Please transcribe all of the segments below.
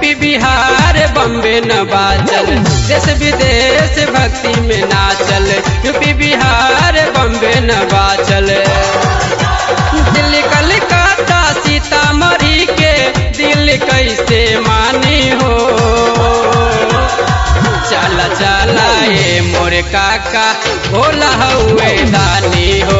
UP Bihar Bombay न बाचल, देश विदेश भक्ति में नाचल। यूपी बिहार बम्बे न बाचल, दिल्ली कलकत्ता सीतामढ़ी के दिल कैसे मानी हो। चला चला ए मोरे काका भोला हुए दानी हो।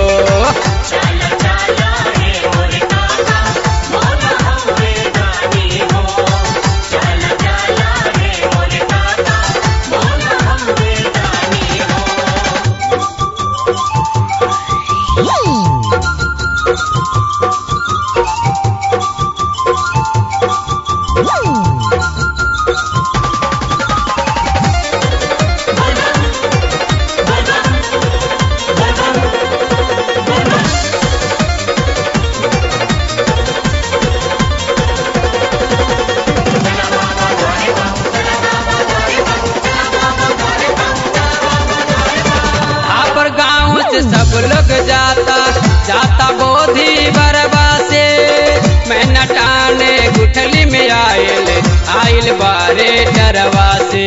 सब लोग जाता जाता बोधी बरबा से, मैं नटाने गुठली में आयल बारे डरवा से।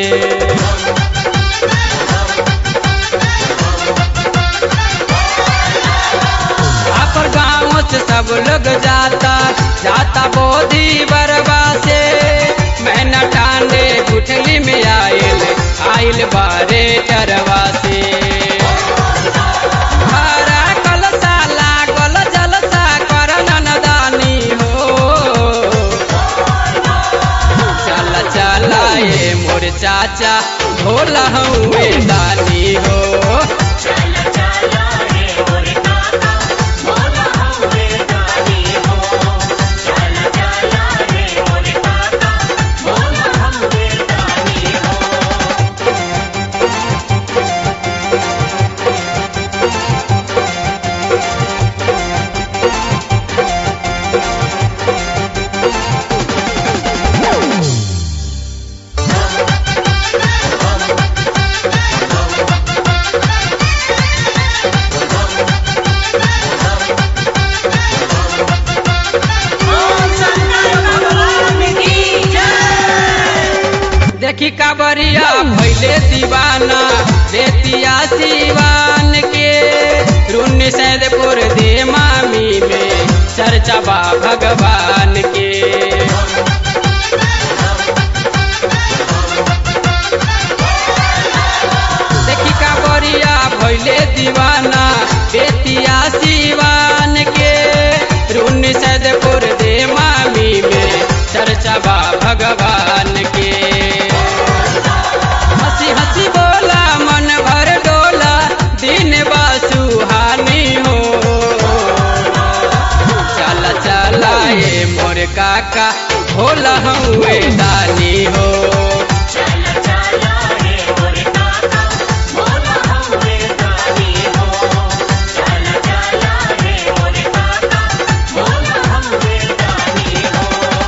आप गाँव से सब लोग जाता जाता बोधी बरबा से, मैं नटाने गुठली में आयल बारे डरवा से। चाचा भोला हुए दानी हो। चला चला रे मोरे काका भोला हुए दानी हो। चला चला रे मोरे काका भोला हुए दानी हो। देखी काबरिया भैले दीवाना देतिया सिवान के, रुन सैदपुर दे मामी में चर्चा बा भगवान के। देखी काबरिया भैले दीवाना देतिया सिवान के, रुन सैदपुर दे मामी में चर्चा बा भगवान के। हंसी बोला मन भर डोला दिन सुहानी हो। चला चला ए मोरे काका भोला हुए दानी हो। चला चला ए मोरे काका भोला हुए दानी हो। चला चला ए मोरे काका भोला हुए दानी हो।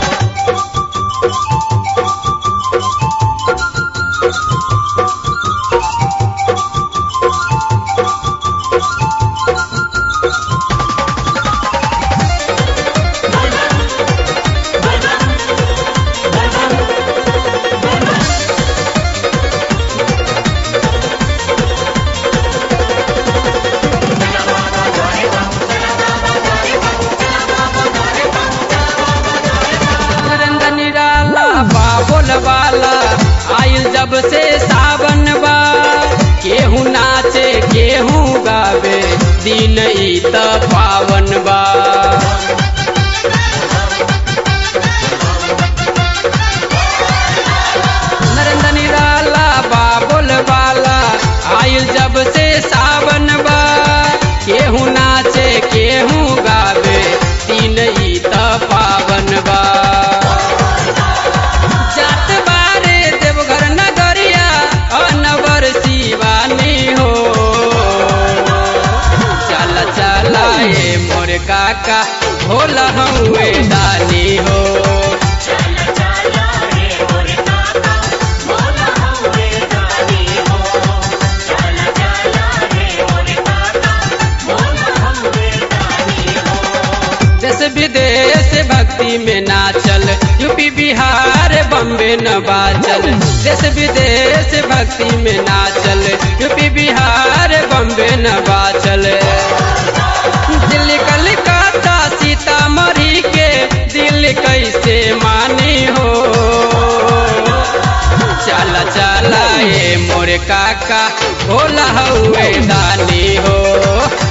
वाला आइल जब से सावन बा, केहू नाचे केहू गावे दिन ई त पावन बा। नरेंद्र निराला बाबुल वाला आइल जब से सावन बा, केहू नाचे केहू गावे दिन ई त पावन बा। काका भोला हुए दानी हो। चला चला रे मोरे काका भोला हुए दानी हो। चला चला रे मोरे काका भोला हुए दानी हो। देश विदेश भक्ति में नाचल यूपी बिहार बम्बे नवाचल, देश विदेश भक्ति में नाचल। यूपी बिहार बम्बे नवाचल, दिल्ली कलकत्ता सीतामढ़ी के दिल कैसे मानी हो। चला चला ये मोर काका भोला हुए दानी हो।